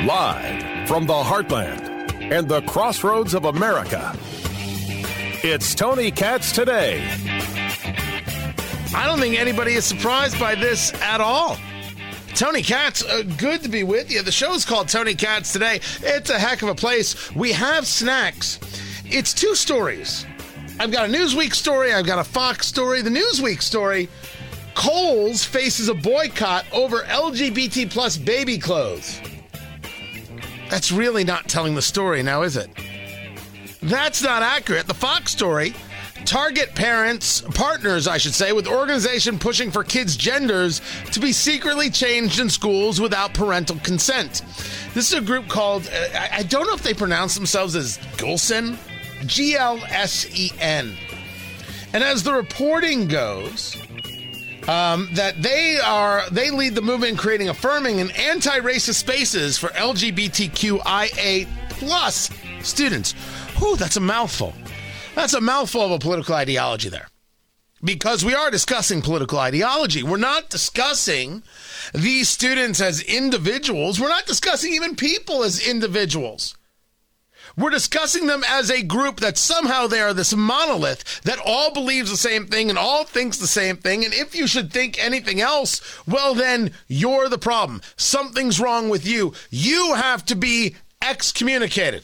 Live from the heartland and the crossroads of America, it's Tony Katz Today. I don't think anybody is surprised by this at all. Tony Katz, good to be with you. The show is called Tony Katz Today. It's a heck of a place. We have snacks. It's two stories. I've got a Newsweek story. I've got a Fox story. The Newsweek story, Kohl's faces a boycott over LGBT plus baby clothes. That's really not telling the story now, is it? That's not accurate. The Fox story, Target partners with organization pushing for kids' genders to be secretly changed in schools without parental consent. This is a group called, I don't know if they pronounce themselves as Glsen, Glsen. And as the reporting goes, that they lead the movement in creating affirming and anti-racist spaces for LGBTQIA plus students. Whew, that's a mouthful. That's a mouthful of a political ideology there. Because we are discussing political ideology. We're not discussing these students as individuals. We're not discussing even people as individuals. We're discussing them as a group that somehow they are this monolith that all believes the same thing and all thinks the same thing. And if you should think anything else, well, then you're the problem. Something's wrong with you. You have to be excommunicated.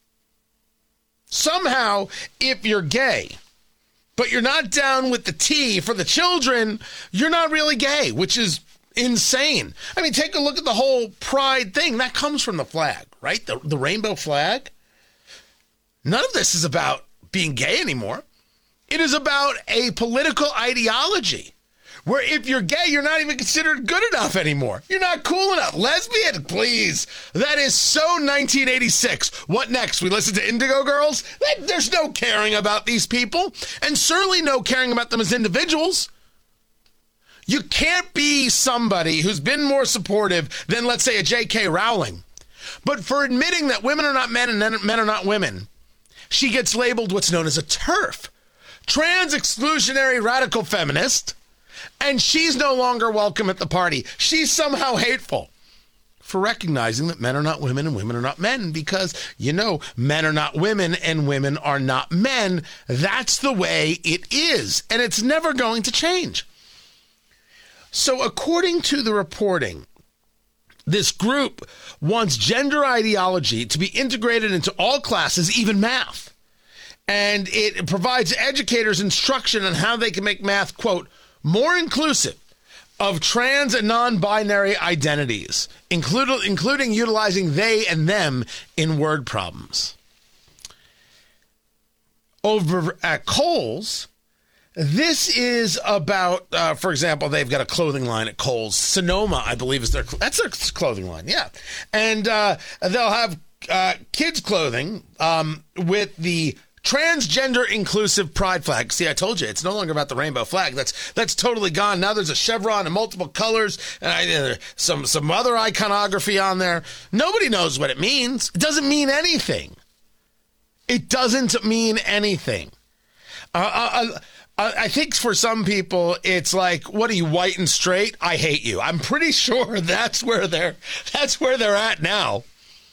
Somehow, if you're gay, but you're not down with the T for the children, you're not really gay, which is insane. I mean, take a look at the whole pride thing. That comes from the flag, right? The rainbow flag. None of this is about being gay anymore. It is about a political ideology where if you're gay, you're not even considered good enough anymore. You're not cool enough. Lesbian, please. That is so 1986. What next? We listen to Indigo Girls? There's no caring about these people, and certainly no caring about them as individuals. You can't be somebody who's been more supportive than, let's say, a J.K. Rowling. But for admitting that women are not men and men are not women, she gets labeled what's known as a TERF, trans exclusionary radical feminist, and she's no longer welcome at the party. She's somehow hateful for recognizing that men are not women and women are not men because, men are not women and women are not men. That's the way it is, and it's never going to change. So according to the reporting, this group wants gender ideology to be integrated into all classes, even math. And it provides educators instruction on how they can make math, quote, more inclusive of trans and non-binary identities, including utilizing they and them in word problems. Over at Kohl's, this is about, for example, they've got a clothing line at Kohl's. Sonoma, I believe, is their clothing line, yeah. And they'll have kids' clothing with the transgender inclusive pride flag. See, I told you, it's no longer about the rainbow flag. That's totally gone. Now there's a chevron in multiple colors and some other iconography on there. Nobody knows what it means. It doesn't mean anything. It doesn't mean anything. I think for some people, it's like, what are you, white and straight? I hate you. I'm pretty sure that's where they're at now.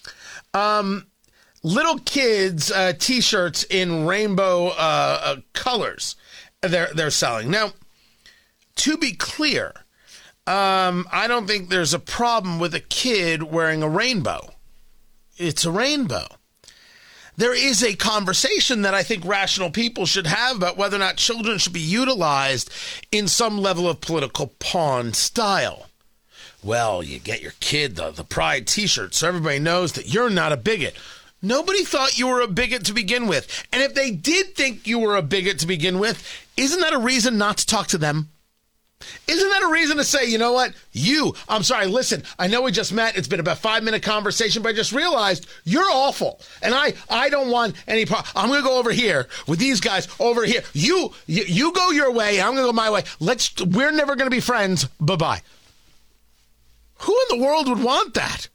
Little kids T-shirts in rainbow colors they're selling. Now, to be clear, I don't think there's a problem with a kid wearing a rainbow. It's a rainbow. There is a conversation that I think rational people should have about whether or not children should be utilized in some level of political pawn style. Well, you get your kid the pride T-shirt so everybody knows that you're not a bigot. Nobody thought you were a bigot to begin with. And if they did think you were a bigot to begin with, isn't that a reason not to talk to them? Isn't that a reason to say, you know what? I'm sorry, listen, I know we just met. It's been about a 5-minute conversation, but I just realized you're awful. And I don't want any problem. I'm going to go over here with these guys over here. You go your way. I'm going to go my way. We're never going to be friends. Bye-bye. Who in the world would want that?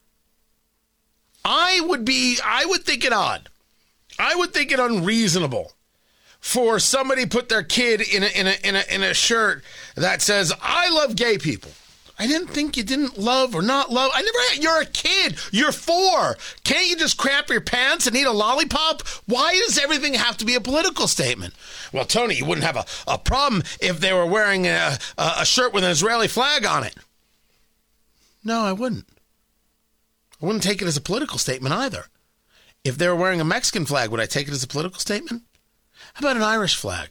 I would think it odd. I would think it unreasonable for somebody put their kid in a shirt that says, I love gay people. I didn't think you didn't love or not love. You're a kid. You're 4. Can't you just crap your pants and eat a lollipop? Why does everything have to be a political statement? Well, Tony, you wouldn't have a problem if they were wearing a shirt with an Israeli flag on it. No, I wouldn't. I wouldn't take it as a political statement either. If they were wearing a Mexican flag, would I take it as a political statement? How about an Irish flag?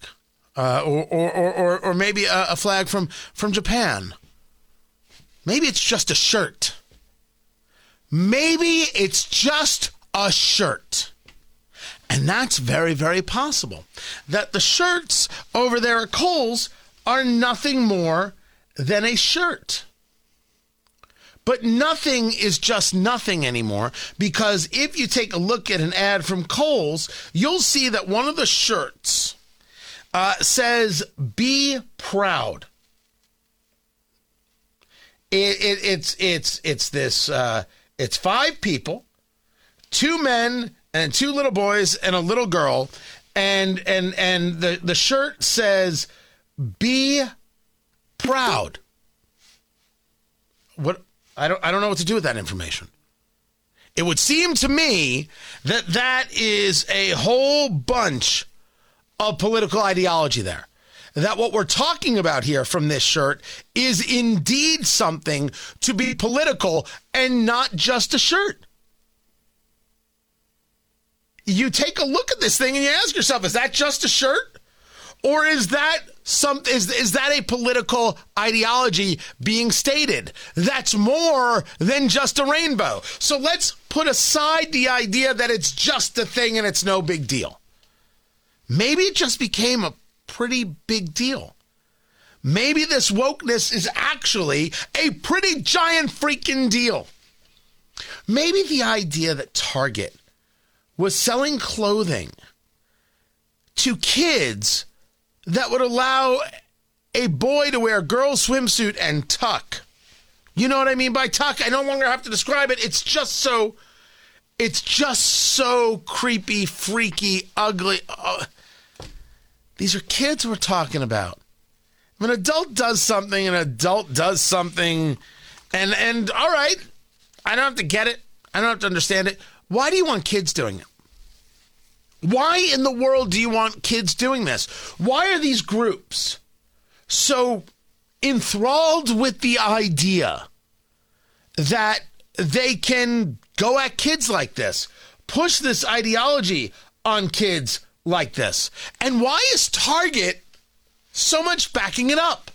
Or maybe a flag from Japan? Maybe it's just a shirt. Maybe it's just a shirt. And that's very, very possible. That the shirts over there at Kohl's are nothing more than a shirt. But nothing is just nothing anymore, because if you take a look at an ad from Kohl's, you'll see that one of the shirts says, "Be proud." It's 5 people, 2 men and 2 little boys and a little girl, and the shirt says, "Be proud." What? I don't know what to do with that information. It would seem to me that is a whole bunch of political ideology there. That what we're talking about here from this shirt is indeed something to be political and not just a shirt. You take a look at this thing and you ask yourself, is that just a shirt? Or is that is that a political ideology being stated? That's more than just a rainbow. So let's put aside the idea that it's just a thing and it's no big deal. Maybe it just became a pretty big deal. Maybe this wokeness is actually a pretty giant freaking deal. Maybe the idea that Target was selling clothing to kids that would allow a boy to wear a girl's swimsuit and tuck. You know what I mean by tuck? I no longer have to describe it. It's just so creepy, freaky, ugly. These are kids we're talking about. When an adult does something, and all right, I don't have to get it. I don't have to understand it. Why do you want kids doing it? Why in the world do you want kids doing this? Why are these groups so enthralled with the idea that they can go at kids like this, push this ideology on kids like this? And why is Target so much backing it up?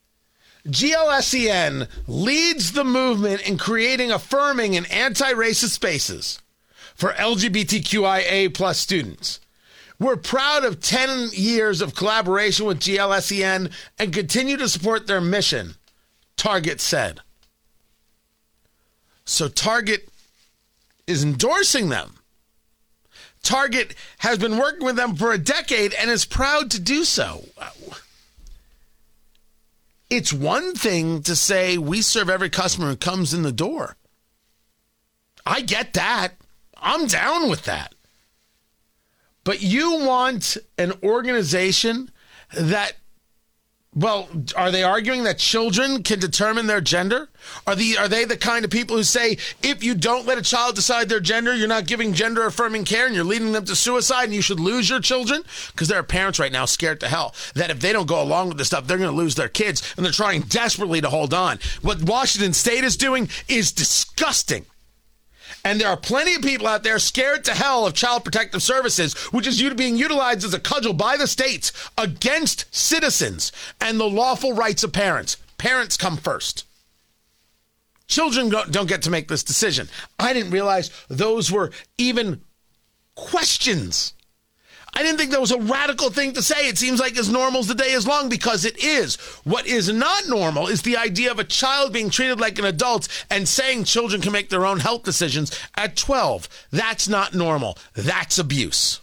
GLSEN leads the movement in creating affirming and anti-racist spaces for LGBTQIA plus students. We're proud of 10 years of collaboration with GLSEN and continue to support their mission, Target said. So Target is endorsing them. Target has been working with them for a decade and is proud to do so. It's one thing to say we serve every customer who comes in the door. I get that. I'm down with that. But you want an organization that, well, are they arguing that children can determine their gender? Are they the kind of people who say, if you don't let a child decide their gender, you're not giving gender affirming care and you're leading them to suicide and you should lose your children? Because there are parents right now scared to hell that if they don't go along with this stuff, they're going to lose their kids, and they're trying desperately to hold on. What Washington State is doing is disgusting. And there are plenty of people out there scared to hell of Child Protective Services, which is being utilized as a cudgel by the states against citizens and the lawful rights of parents. Parents come first. Children don't get to make this decision. I didn't realize those were even questions. I didn't think that was a radical thing to say. It seems like as normal as the day is long, because it is. What is not normal is the idea of a child being treated like an adult and saying children can make their own health decisions at 12. That's not normal. That's abuse.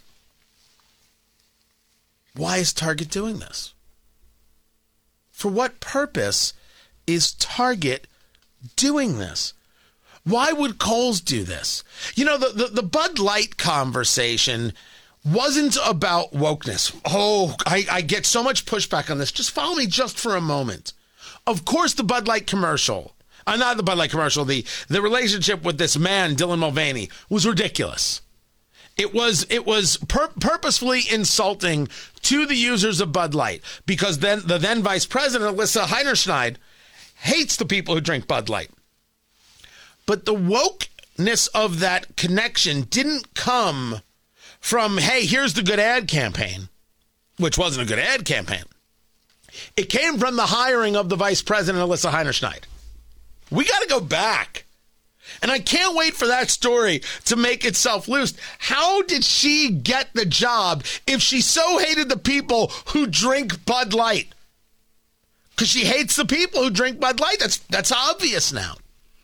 Why is Target doing this? For what purpose is Target doing this? Why would Kohl's do this? You know, the Bud Light conversation wasn't about wokeness. Oh, I get so much pushback on this. Just follow me just for a moment. Of course, the Bud Light commercial, not the Bud Light commercial, the relationship with this man, Dylan Mulvaney, was ridiculous. It was purposefully insulting to the users of Bud Light because then the then Vice President, Alyssa Heinerscheid, hates the people who drink Bud Light. But the wokeness of that connection didn't come from, hey, here's the good ad campaign, which wasn't a good ad campaign. It came from the hiring of the Vice President, Alyssa Heinerscheid. We got to go back. And I can't wait for that story to make itself loose. How did she get the job if she so hated the people who drink Bud Light? Because she hates the people who drink Bud Light. That's obvious now.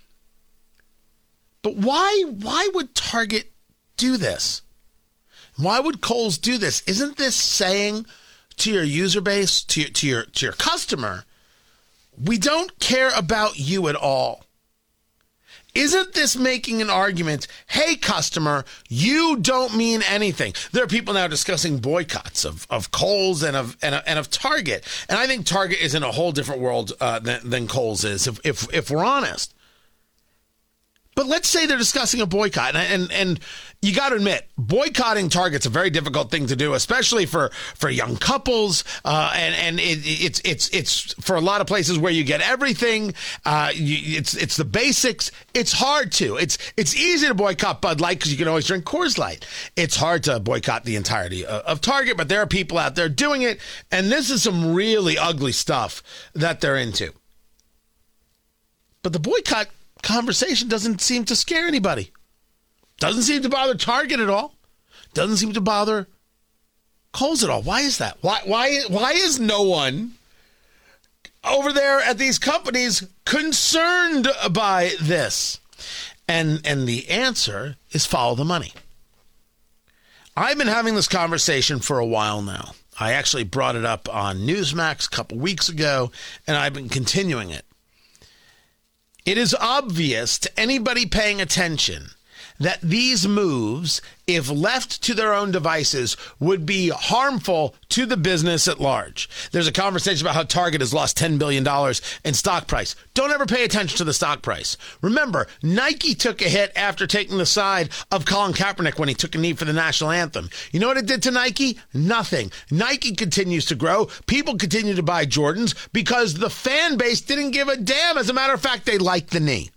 But why would Target do this? Why would Kohl's do this? Isn't this saying to your user base, to your customer, we don't care about you at all? Isn't this making an argument, hey, customer, you don't mean anything? There are people now discussing boycotts of Kohl's and of Target. And I think Target is in a whole different world than Kohl's is, if we're honest. But let's say they're discussing a boycott, and you got to admit, boycotting Target's a very difficult thing to do, especially for young couples, and it's for a lot of places where you get everything. It's the basics. It's hard to. It's easy to boycott Bud Light because you can always drink Coors Light. It's hard to boycott the entirety of Target, but there are people out there doing it, and this is some really ugly stuff that they're into. But the boycott conversation doesn't seem to scare anybody. Doesn't seem to bother Target at all. Doesn't seem to bother Kohl's at all. Why is that? Why is no one over there at these companies concerned by this? And the answer is follow the money. I've been having this conversation for a while now. I actually brought it up on Newsmax a couple weeks ago, and I've been continuing it. It is obvious to anybody paying attention that these moves, if left to their own devices, would be harmful to the business at large. There's a conversation about how Target has lost $10 billion in stock price. Don't ever pay attention to the stock price. Remember, Nike took a hit after taking the side of Colin Kaepernick when he took a knee for the national anthem. You know what it did to Nike? Nothing. Nike continues to grow. People continue to buy Jordans because the fan base didn't give a damn. As a matter of fact, they liked the knee.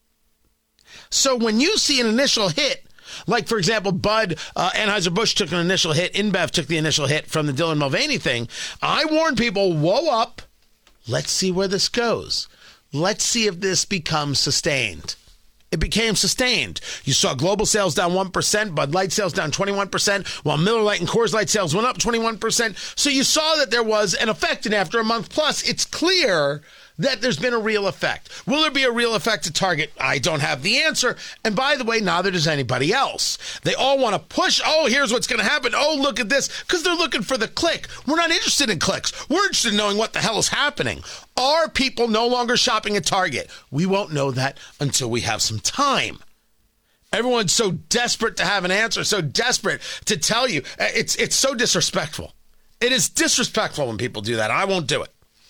So when you see an initial hit, like, for example, Bud, Anheuser-Busch took an initial hit, InBev took the initial hit from the Dylan Mulvaney thing, I warn people, whoa up, let's see where this goes. Let's see if this becomes sustained. It became sustained. You saw global sales down 1%, Bud Light sales down 21%, while Miller Lite and Coors Light sales went up 21%. So you saw that there was an effect, and after a month plus, it's clear that there's been a real effect. Will there be a real effect to Target? I don't have the answer. And by the way, neither does anybody else. They all want to push, oh, here's what's going to happen. Oh, look at this, because they're looking for the click. We're not interested in clicks. We're interested in knowing what the hell is happening. Are people no longer shopping at Target? We won't know that until we have some time. Everyone's so desperate to have an answer, so desperate to tell you. It's so disrespectful. It is disrespectful when people do that. I won't do it.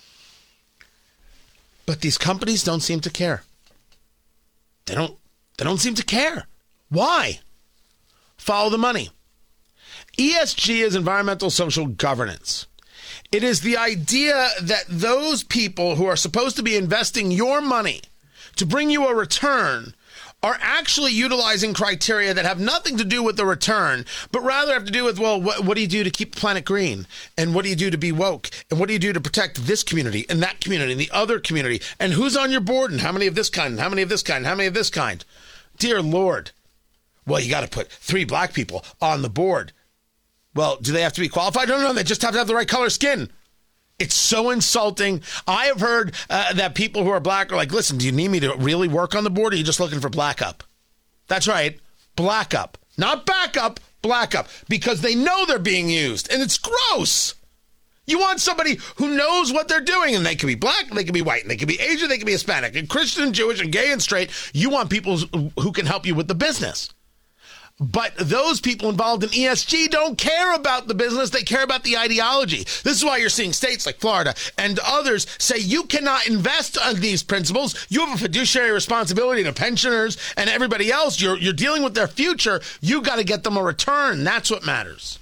But these companies don't seem to care. They don't seem to care. Why? Follow the money. ESG is environmental social governance. It is the idea that those people who are supposed to be investing your money to bring you a return are actually utilizing criteria that have nothing to do with the return, but rather have to do with, well, what do you do to keep the planet green? And what do you do to be woke? And what do you do to protect this community and that community and the other community? And who's on your board? And how many of this kind? And how many of this kind? And how many of this kind? Dear Lord. Well, you got to put 3 black people on the board. Well, do they have to be qualified? No, they just have to have the right color skin. It's so insulting. I have heard that people who are black are like, listen, do you need me to really work on the board, or are you just looking for black up? That's right, black up. Not backup, black up. Because they know they're being used, and it's gross. You want somebody who knows what they're doing, and they can be black, they can be white, and they can be Asian, they can be Hispanic, and Christian, and Jewish, and gay, and straight. You want people who can help you with the business. But those people involved in ESG don't care about the business. They care about the ideology. This is why you're seeing states like Florida and others say you cannot invest on these principles. You have a fiduciary responsibility to pensioners and everybody else. You're dealing with their future. You got to get them a return. That's what matters.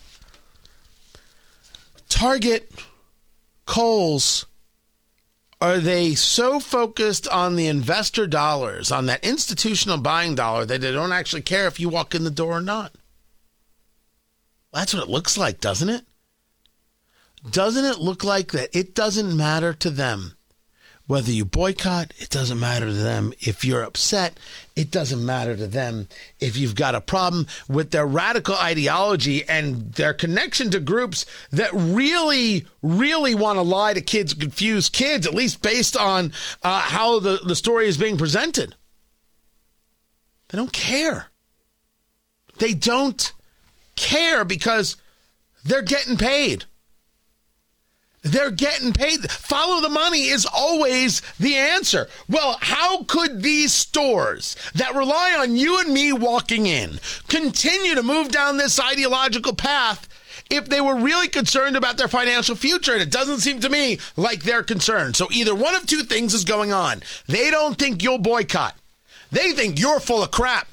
Target, Kohl's, are they so focused on the investor dollars, on that institutional buying dollar, that they don't actually care if you walk in the door or not? That's what it looks like, doesn't it? Doesn't it look like that it doesn't matter to them whether you boycott? It doesn't matter to them if you're upset. It doesn't matter to them if you've got a problem with their radical ideology and their connection to groups that really, really want to lie to kids, confuse kids, at least based on how the story is being presented. They don't care. They don't care because they're getting paid. They're getting paid. Follow the money is always the answer. Well, how could these stores that rely on you and me walking in continue to move down this ideological path if they were really concerned about their financial future? And it doesn't seem to me like they're concerned. So either one of two things is going on. They don't think you'll boycott. They think you're full of crap.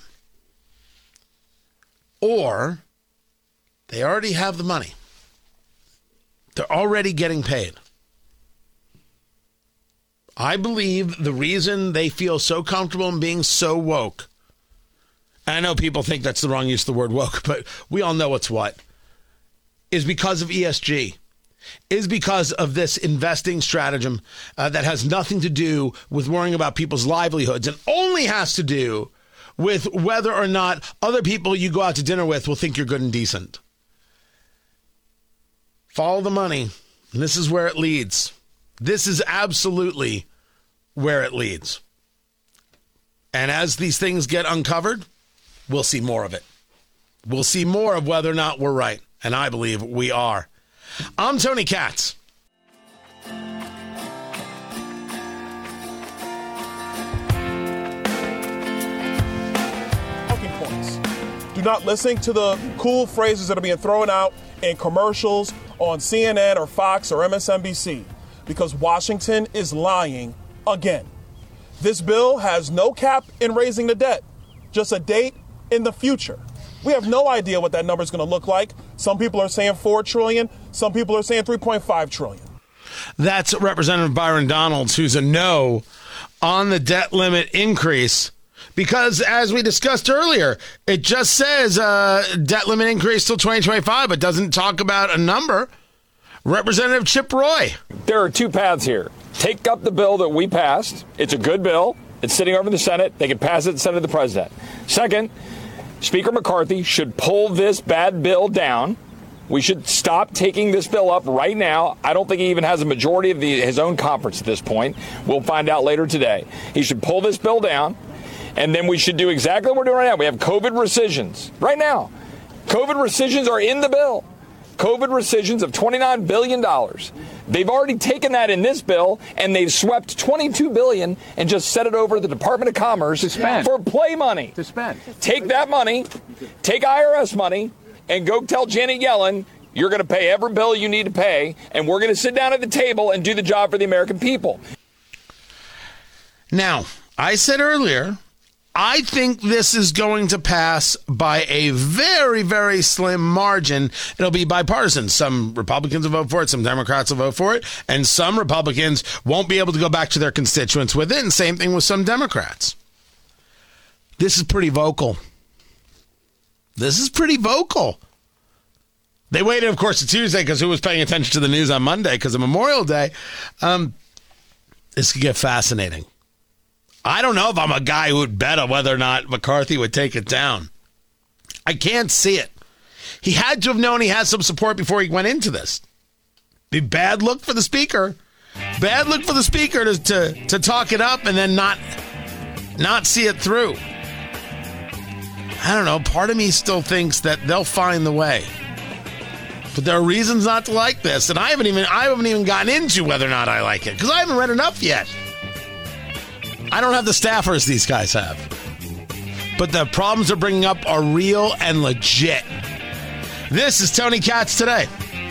Or they already have the money. They're already getting paid. I believe the reason they feel so comfortable in being so woke, and I know people think that's the wrong use of the word woke, but we all know what's what, is because of ESG, is because of this investing stratagem that has nothing to do with worrying about people's livelihoods and only has to do with whether or not other people you go out to dinner with will think you're good and decent. Follow the money. And this is where it leads. This is absolutely where it leads. And as these things get uncovered, we'll see more of it. We'll see more of whether or not we're right. And I believe we are. I'm Tony Katz. Talking points. Do not listen to the cool phrases that are being thrown out in commercials on CNN or Fox or MSNBC, because Washington is lying again. This bill has no cap in raising the debt, just a date in the future. We have no idea what that number is going to look like. Some people are saying $4 trillion. Some people are saying $3.5 trillion. That's Representative Byron Donalds, who's a no on the debt limit increase. Because, as we discussed earlier, it just says debt limit increase till 2025, but doesn't talk about a number. Representative Chip Roy. There are two paths here. Take up the bill that we passed. It's a good bill. It's sitting over in the Senate. They can pass it and send it to the president. Second, Speaker McCarthy should pull this bad bill down. We should stop taking this bill up right now. I don't think he even has a majority of his own conference at this point. We'll find out later today. He should pull this bill down. And then we should do exactly what we're doing right now. We have COVID rescissions. Right now, COVID rescissions are in the bill. COVID rescissions of $29 billion. They've already taken that in this bill, and they've swept $22 billion and just set it over to the Department of Commerce for play money. To spend. Take that money, take IRS money, and go tell Janet Yellen, you're going to pay every bill you need to pay, and we're going to sit down at the table and do the job for the American people. Now, I said earlier, I think this is going to pass by a very, very slim margin. It'll be bipartisan. Some Republicans will vote for it, some Democrats will vote for it, and some Republicans won't be able to go back to their constituents with it, and same thing with some Democrats. This is pretty vocal. This is pretty vocal. They waited, of course, to Tuesday because who was paying attention to the news on Monday because of Memorial Day? This could get fascinating. I don't know if I'm a guy who would bet on whether or not McCarthy would take it down. I can't see it. He had to have known he had some support before he went into this. Be bad look for the speaker. Bad look for the speaker to talk it up and then not see it through. I don't know. Part of me still thinks that they'll find the way. But there are reasons not to like this, and I haven't even gotten into whether or not I like it because I haven't read enough yet. I don't have the staffers these guys have. but the problems they're bringing up are real and legit. This is Tony Katz Today.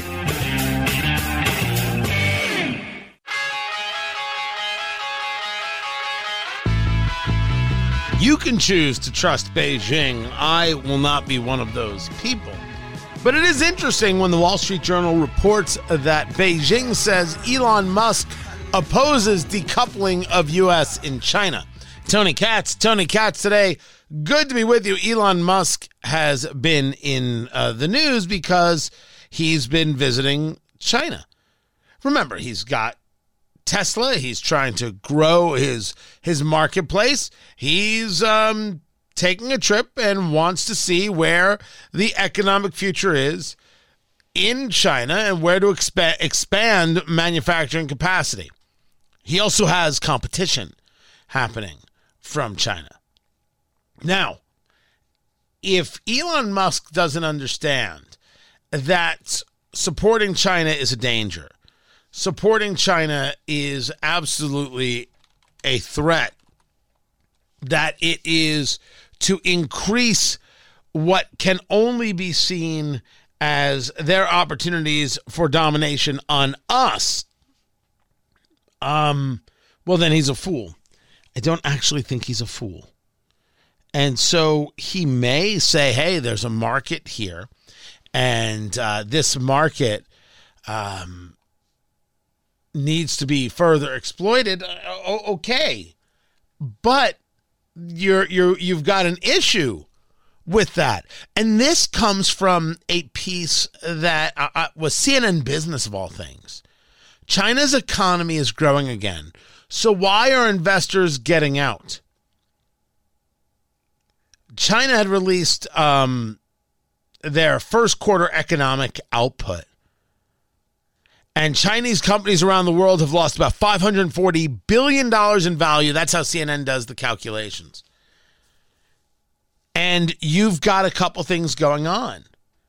You can choose to trust Beijing. I will not be one of those people. But it is interesting when the Wall Street Journal reports that Beijing says Elon Musk opposes decoupling of U.S. and China. Tony Katz Today. Good to be with you. Elon Musk has been in the news because he's been visiting China. Remember, he's got Tesla. He's trying to grow his marketplace. He's taking a trip and wants to see where the economic future is in China and where to expand manufacturing capacity. He also has competition happening from China. Now, if Elon Musk doesn't understand that supporting China is a danger, supporting China is absolutely a threat, that it is to increase what can only be seen as their opportunities for domination on us, well, then he's a fool. I don't actually think he's a fool. And so he may say, hey, there's a market here, and this market needs to be further exploited. Okay, but you've got an issue with that, and this comes from a piece that was CNN Business of all things. China's economy is growing again, so why are investors getting out? China had released their first quarter economic output. And Chinese companies around the world have lost about $540 billion in value. That's how CNN does the calculations. And you've got a couple things going on.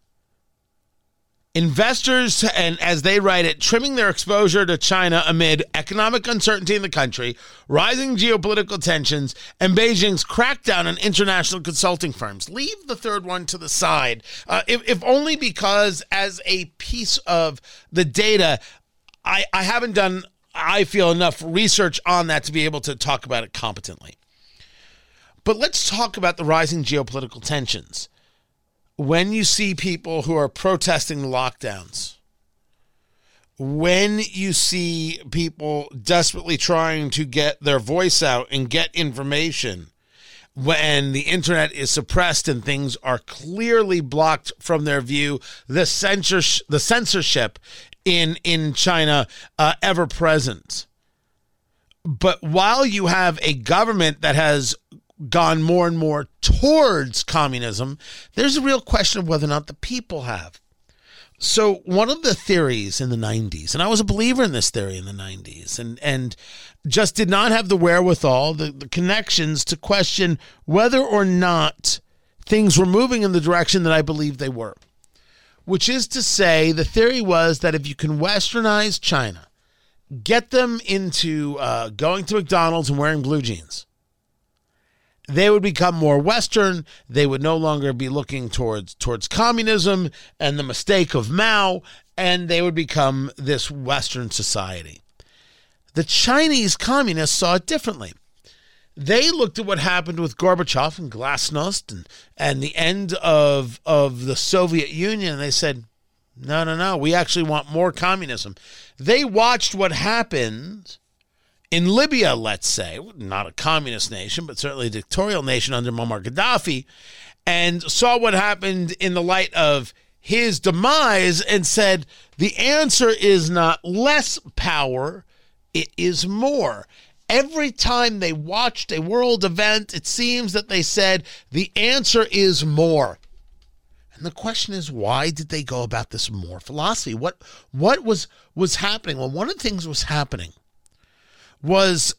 Investors, and as they write it, trimming their exposure to China amid economic uncertainty in the country, rising geopolitical tensions, and Beijing's crackdown on international consulting firms. Leave the third one to the side, if only because as a piece of the data, I haven't done, I feel, enough research on that to be able to talk about it competently. But let's talk about the rising geopolitical tensions. When you see people who are protesting the lockdowns, when you see people desperately trying to get their voice out and get information, when the internet is suppressed and things are clearly blocked from their view, the censorship in China ever present. But while you have a government that has gone more and more towards communism, there's a real question of whether or not the people have. So one of the theories in the 90s, and I was a believer in this theory in the 90s, and just did not have the wherewithal, the connections to question whether or not things were moving in the direction that I believed they were. Which is to say, the theory was that if you can westernize China, get them into going to McDonald's and wearing blue jeans, they would become more Western. They would no longer be looking towards communism and the mistake of Mao, and they would become this Western society. The Chinese communists saw it differently. They looked at what happened with Gorbachev and Glasnost and the end of the Soviet Union, and they said, no, we actually want more communism. They watched what happened in Libya, let's say, not a communist nation, but certainly a dictatorial nation under Muammar Gaddafi, and saw what happened in the light of his demise and said, the answer is not less power, it is more. Every time they watched a world event, it seems that they said, the answer is more. And the question is, why did they go about this more philosophy? What was happening? Well, one of the things was happening was,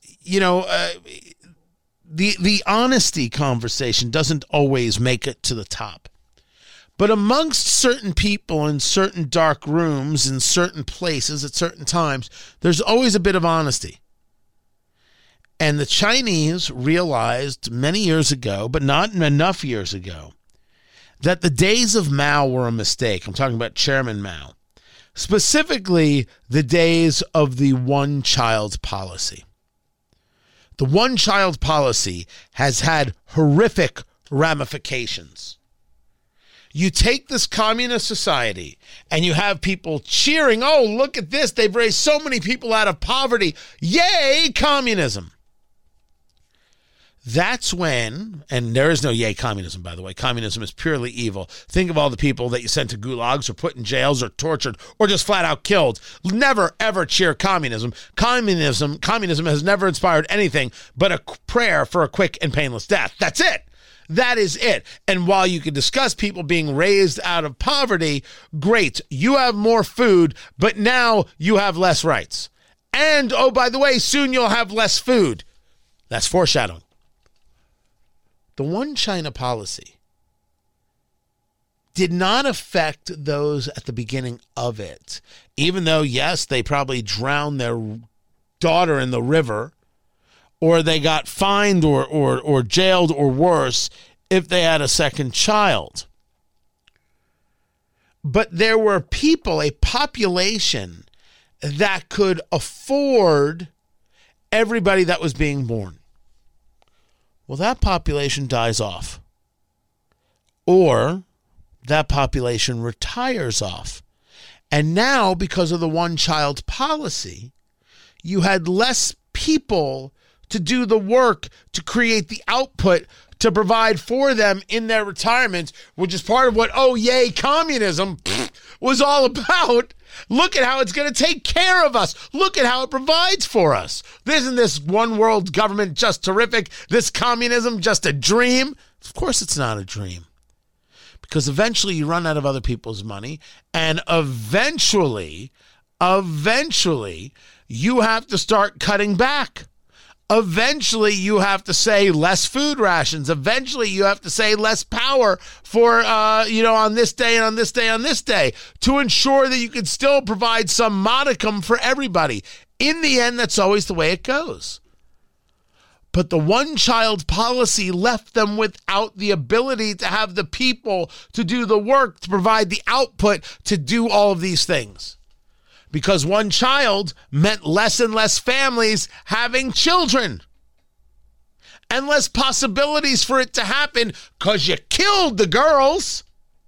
the honesty conversation doesn't always make it to the top. But amongst certain people in certain dark rooms, in certain places, at certain times, there's always a bit of honesty. And the Chinese realized many years ago, but not enough years ago, that the days of Mao were a mistake. I'm talking about Chairman Mao. Specifically, the days of the one-child policy. The one-child policy has had horrific ramifications. You take this communist society and you have people cheering, oh, look at this, they've raised so many people out of poverty. Yay, communism. That's when, and there is no yay communism, by the way. Communism is purely evil. Think of all the people that you sent to gulags or put in jails or tortured or just flat out killed. Never, ever cheer communism. Communism has never inspired anything but a prayer for a quick and painless death. That's it. That is it. And while you can discuss people being raised out of poverty, great. You have more food, but now you have less rights. And, oh, by the way, soon you'll have less food. That's foreshadowing. The one China policy did not affect those at the beginning of it, even though, yes, they probably drowned their daughter in the river, or they got fined or jailed or worse if they had a second child. But there were people, a population, that could afford everybody that was being born. Well, that population dies off. Or that population retires off. And now, because of the one-child policy, you had less people to do the work, to create the output, to provide for them in their retirement, which is part of what, oh, yay, communism was all about. Look at how it's going to take care of us. Look at how it provides for us. Isn't this one world government just terrific? This communism just a dream? Of course it's not a dream. Because eventually you run out of other people's money, and eventually you have to start cutting back. Eventually, you have to say less food rations. Eventually, you have to say less power for, on this day and on this day, on this day, to ensure that you can still provide some modicum for everybody. In the end, that's always the way it goes. But the one-child policy left them without the ability to have the people to do the work, to provide the output, to do all of these things. Because one child meant less and less families having children. And less possibilities for it to happen because you killed the girls.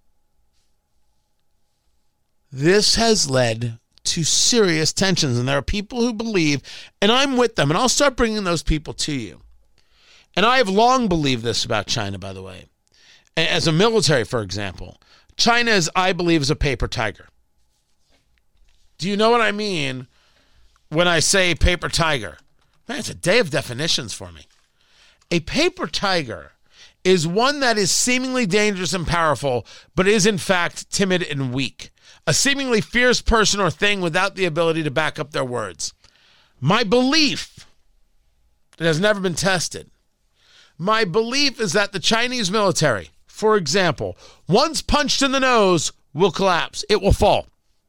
This has led to serious tensions. And there are people who believe, and I'm with them, and I'll start bringing those people to you. And I have long believed this about China, by the way. As a military, for example, China is, I believe, is a paper tiger. Do you know what I mean when I say paper tiger? Man, it's a day of definitions for me. A paper tiger is one that is seemingly dangerous and powerful, but is in fact timid and weak. A seemingly fierce person or thing without the ability to back up their words. My belief, it has never been tested. My belief is that the Chinese military, for example, once punched in the nose, will collapse. It will fall.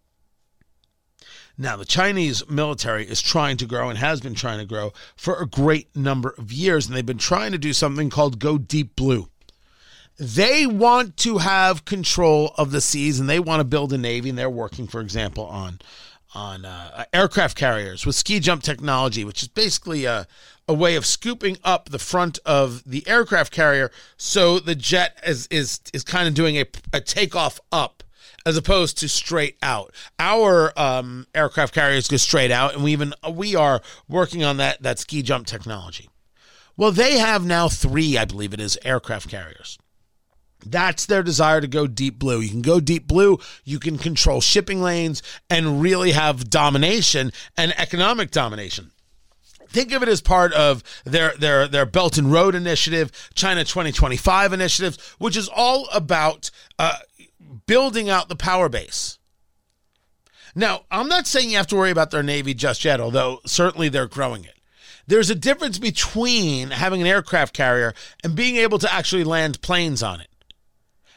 Now, the Chinese military is trying to grow and has been trying to grow for a great number of years, and they've been trying to do something called Go Deep Blue. They want to have control of the seas, and they want to build a navy, and they're working, for example, on aircraft carriers with ski jump technology, which is basically a way of scooping up the front of the aircraft carrier so the jet is kind of doing a takeoff up, as opposed to straight out. Our aircraft carriers go straight out, and we are working on that ski jump technology. Well, they have now 3, I believe it is, aircraft carriers. That's their desire to go deep blue. You can go deep blue, you can control shipping lanes and really have domination and economic domination. Think of it as part of their Belt and Road Initiative, China 2025 initiatives, which is all about building out the power base. Now, I'm not saying you have to worry about their Navy just yet, although certainly they're growing it. There's a difference between having an aircraft carrier and being able to actually land planes on it.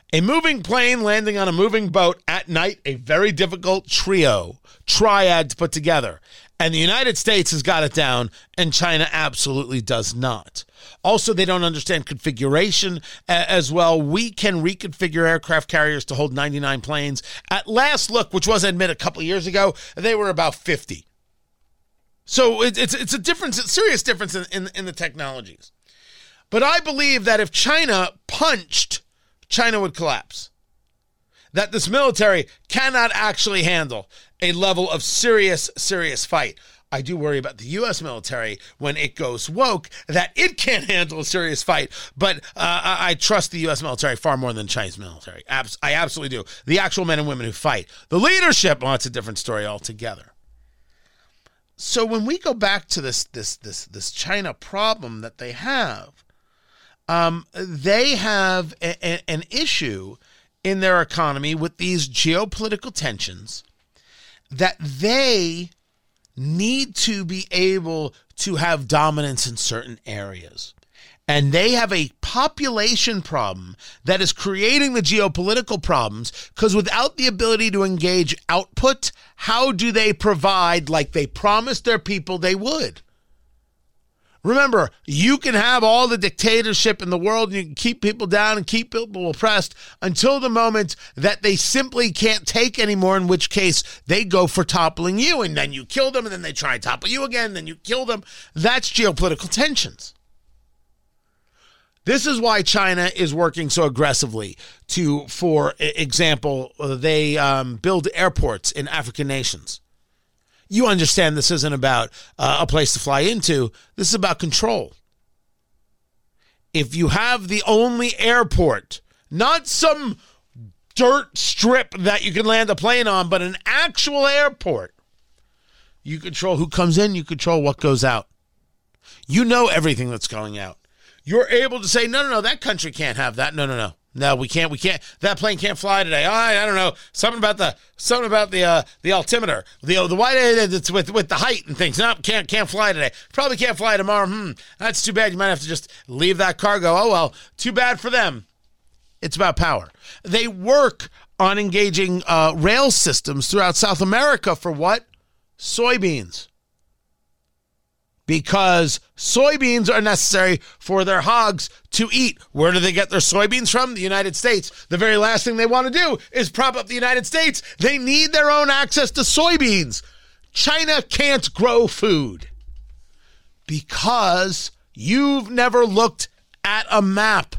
A moving plane landing on a moving boat at night, a very difficult triad to put together. And the United States has got it down, and China absolutely does not. Also, they don't understand configuration as well. We can reconfigure aircraft carriers to hold 99 planes. At last look, which was, I admit, a couple of years ago, they were about 50. So it's a difference, a serious difference in the technologies. But I believe that if China punched, China would collapse. That this military cannot actually handle a level of serious fight. I do worry about the U.S. military when it goes woke, that it can't handle a serious fight. But I trust the U.S. military far more than the Chinese military. I absolutely do. The actual men and women who fight. The leadership, well, it's a different story altogether. So when we go back to this China problem that they have an issue in their economy with these geopolitical tensions that they need to be able to have dominance in certain areas. And they have a population problem that is creating the geopolitical problems, because without the ability to engage output, how do they provide like they promised their people they would? Remember, you can have all the dictatorship in the world and you can keep people down and keep people oppressed until the moment that they simply can't take anymore, in which case they go for toppling you, and then you kill them, and then they try and topple you again, then you kill them. That's geopolitical tensions. This is why China is working so aggressively to, for example, they build airports in African nations. You understand this isn't about a place to fly into. This is about control. If you have the only airport, not some dirt strip that you can land a plane on, but an actual airport, you control who comes in, you control what goes out. You know everything that's going out. You're able to say, no, that country can't have that. No, we can't. That plane can't fly today. I don't know. Something about the altimeter, the wide it's with the height and things. No, can't fly today. Probably can't fly tomorrow. That's too bad. You might have to just leave that cargo. Oh well, too bad for them. It's about power. They work on engaging rail systems throughout South America for what? Soybeans. Because soybeans are necessary for their hogs to eat. Where do they get their soybeans from? The United States. The very last thing they want to do is prop up the United States. They need their own access to soybeans. China can't grow food because you've never looked at a map.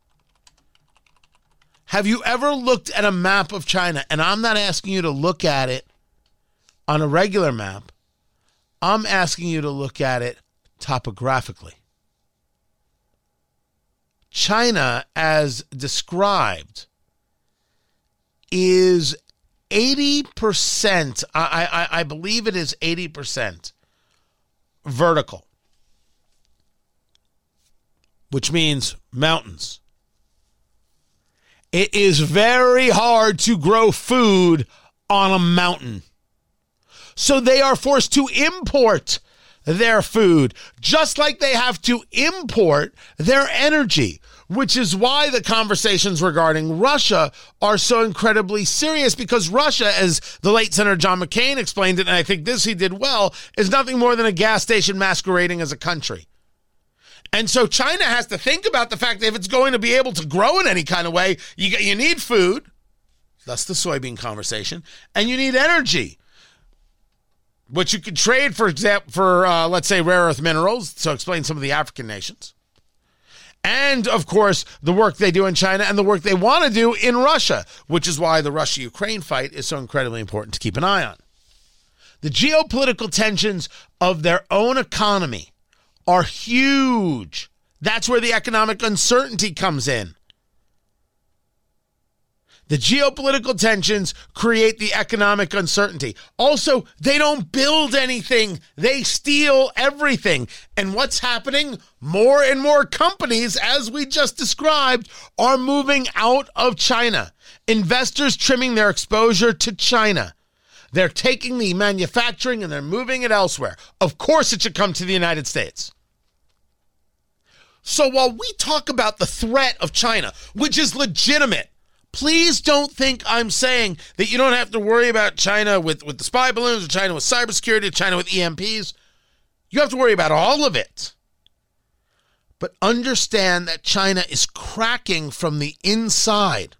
Have you ever looked at a map of China? And I'm not asking you to look at it on a regular map. I'm asking you to look at it topographically. China, as described, is 80%, I believe it is 80% vertical, which means mountains. It is very hard to grow food on a mountain. So they are forced to import their food, just like they have to import their energy, which is why the conversations regarding Russia are so incredibly serious, because Russia, as the late Senator John McCain explained it, and I think this he did well, is nothing more than a gas station masquerading as a country. And so China has to think about the fact that if it's going to be able to grow in any kind of way, you need food, that's the soybean conversation, and you need energy, which you could trade, for example, for, let's say, rare earth minerals, so explain some of the African nations. And, of course, the work they do in China and the work they want to do in Russia, which is why the Russia-Ukraine fight is so incredibly important to keep an eye on. The geopolitical tensions of their own economy are huge. That's where the economic uncertainty comes in. The geopolitical tensions create the economic uncertainty. Also, they don't build anything. They steal everything. And what's happening? More and more companies, as we just described, are moving out of China. Investors trimming their exposure to China. They're taking the manufacturing and they're moving it elsewhere. Of course, it should come to the United States. So while we talk about the threat of China, which is legitimate, Please don't think I'm saying that you don't have to worry about China with the spy balloons, or China with cybersecurity, or China with EMPs. You have to worry about all of it. But understand that China is cracking from the inside.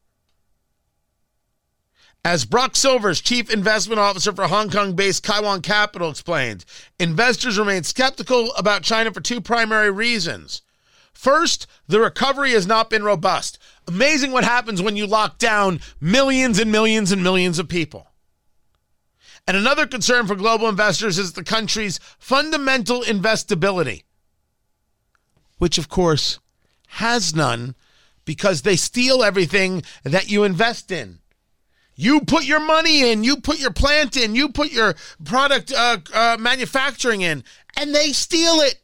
As Brock Silvers, Chief Investment Officer for Hong Kong-based Kaiwan Capital, explained, investors remain skeptical about China for two primary reasons. First, the recovery has not been robust. Amazing what happens when you lock down millions and millions and millions of people. And another concern for global investors is the country's fundamental investability, which, of course, has none because they steal everything that you invest in. You put your money in, you put your plant in, you put your product manufacturing in, and they steal it.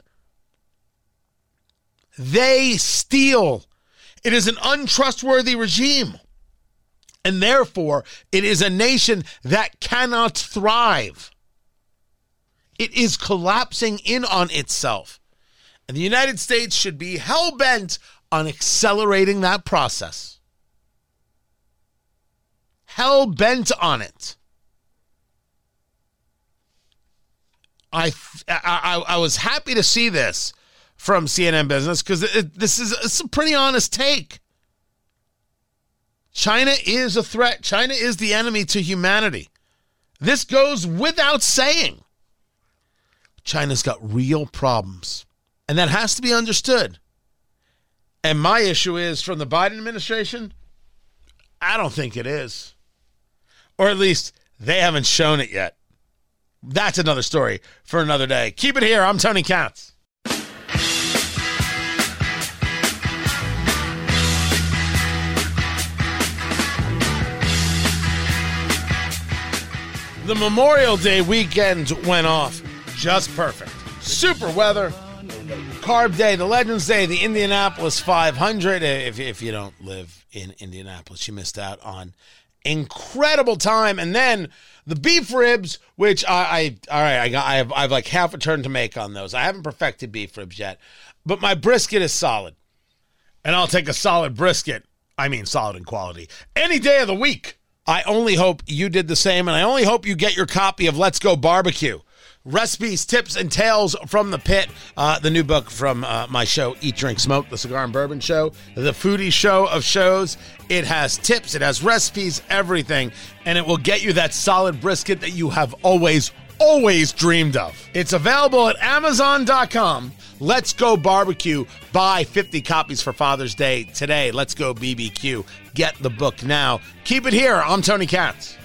They steal. It is an untrustworthy regime. And therefore, it is a nation that cannot thrive. It is collapsing in on itself. And the United States should be hell-bent on accelerating that process. Hell-bent on it. I was happy to see this from CNN Business because it's a pretty honest take. China is a threat. China is the enemy to humanity. This goes without saying. China's got real problems, and that has to be understood. And my issue is, from the Biden administration, I don't think it is. Or at least they haven't shown it yet. That's another story for another day. Keep it here. I'm Tony Katz. The Memorial Day weekend went off just perfect. Super weather, Carb Day, the Legends Day, the Indianapolis 500. If you don't live in Indianapolis, you missed out on incredible time. And then the beef ribs, which I have like half a turn to make on those. I haven't perfected beef ribs yet, but my brisket is solid. And I'll take a solid brisket. I mean, solid in quality any day of the week. I only hope you did the same, and I only hope you get your copy of Let's Go Barbecue. Recipes, tips, and tales from the pit. The new book from my show, Eat, Drink, Smoke, the Cigar and Bourbon Show, the foodie show of shows. It has tips, it has recipes, everything, and it will get you that solid brisket that you have always dreamed of. It's available at Amazon.com. Let's Go Barbecue. Buy 50 copies for Father's Day today. Let's Go BBQ. Get the book now. Keep it here. I'm Tony Katz.